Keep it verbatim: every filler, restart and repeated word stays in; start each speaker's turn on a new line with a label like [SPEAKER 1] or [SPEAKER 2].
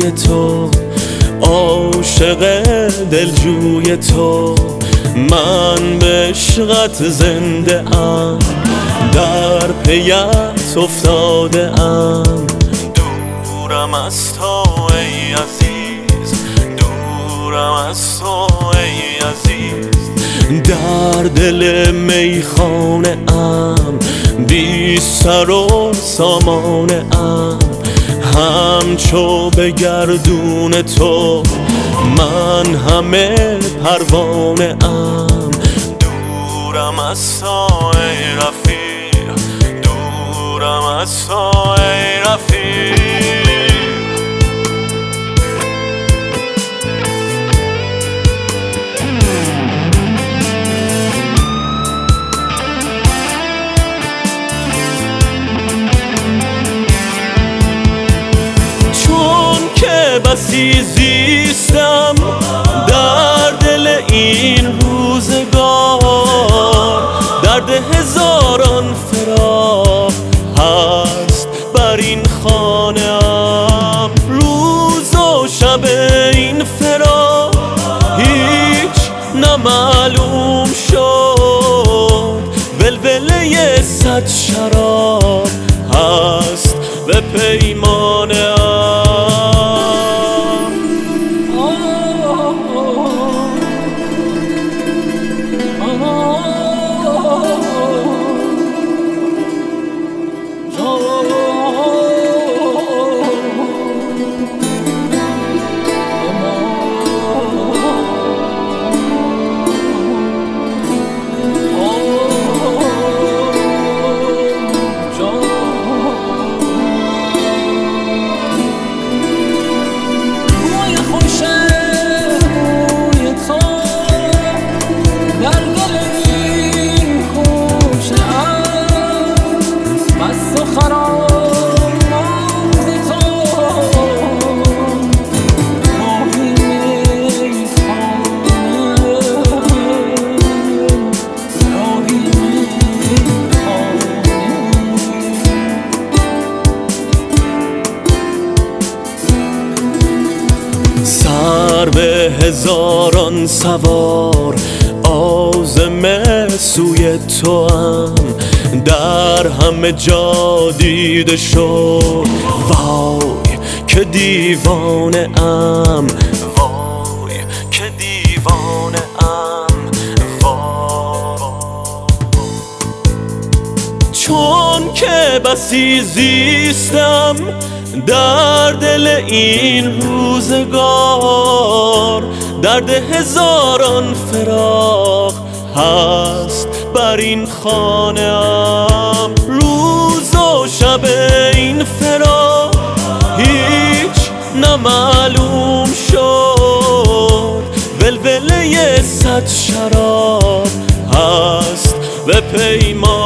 [SPEAKER 1] روی تو، عاشق دلجوی تو. من به عشقت زنده ام، در پیت افتاده ام. دورم از تو ای عزیز، دورم از تو ای عزیز. در دل میخانه ام، بی سر و سامانه ام. همچو به گردون تو من همه پروانه ام. دورم از تو ای رفیق، دورم از تو ای رفیق. بسی زیستم در دل این روزگار، درد هزاران فراق هست بر این خانه ام. روز و شب این فراق هیچ نمعلوم شد، ولوله صد شراب هست به پیمانه ام. سر به هزاران سوار عازم سوی تو هم، در همه جا دیده شد. وای که دیوانه ام، وای که دیوانه ام، وای. چون که بسی زیستم در دل این روزگار، درد هزاران فراق هست بر این خانه ام. روز و شب این فراق هیچ نمعلوم شد، ولوله صد شراب هست به پیمان.